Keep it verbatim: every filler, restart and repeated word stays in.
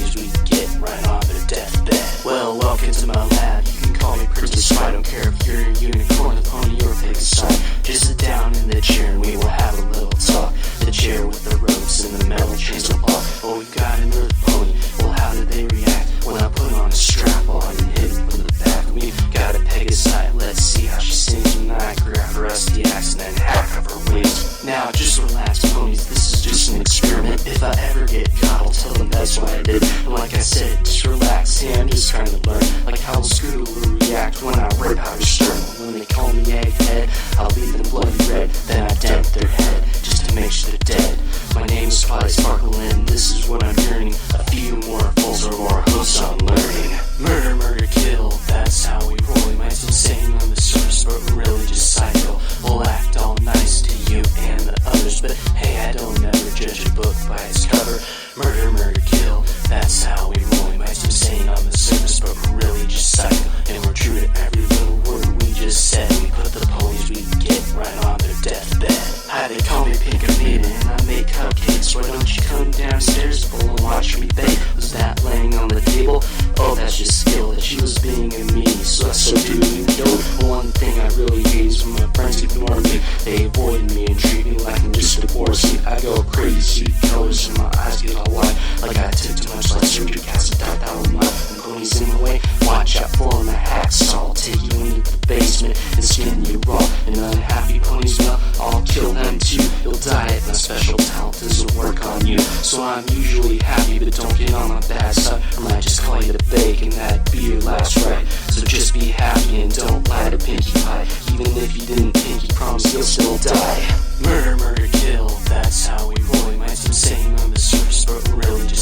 ponies we get right on their deathbed. Well, welcome to my lab, you can call me Princess Sprite. I don't care if you're a unicorn, a pony, or a pig aside. Just sit down in the chair and we will have a little talk. The chair with the ropes and the metal chains will block. Oh, we got an earth pony, well how did they react when I put on a strap on and hit it from the back? We got a Pegasi, let's see how she sings when I grab her rusty axe and then hack up her wings. Now just relax ponies, this is just an experiment. If I ever get caught, I'll tell them that's what I did. And like I said, just relax, hey, I'm just trying to learn. Like how will Scooter will react when I rip out her sternum. When they call me Egghead, I'll leave them bloody red. Then I dent their head, just to make sure they're dead. My name is Spotty Sparkle and this is what I'm yearning. A few more fools or more hooks on learning. Murder, murder, kill, that's how we roll. We might seem sane on the surface, but we're really just psycho. We'll act all nice to you and the others, but hey, I don't ever judge a book by its cover. Murder, murder, kill, that's how we roll. We might seem sane on the surface, but we're really just psycho. And we're true to every little word we just said. We put the ponies we get right on their deathbed. Hi, they call me Pink Amina and I make cupcakes. Why don't you come downstairs, full and watch me bake? Was that laying on the table? Oh, that's just skill that she was being a meanie. So that's so do you know? One thing I really hate is when my friends ignore me. They avoid me and treat me like I'm just a borsy. I go crazy, colors in my eyes get all wide, like I took too much like surgery, cast a dot that one mile. And ponies in my way, watch out for my hacksaw. I'll take you into the basement and skin you raw. And unhappy ponies, well, I'll kill them too. You'll die if my special talent doesn't work on you. So I'm usually happy, but don't get on my bad side, or I might just call you to bake and that'd be your last right. So just be happy and don't lie to Pinkie Pie. Even if you didn't pinky promise, you'll still die. Murder, murder, kill, that's how we roll. We might seem sane on the surface, but we're really just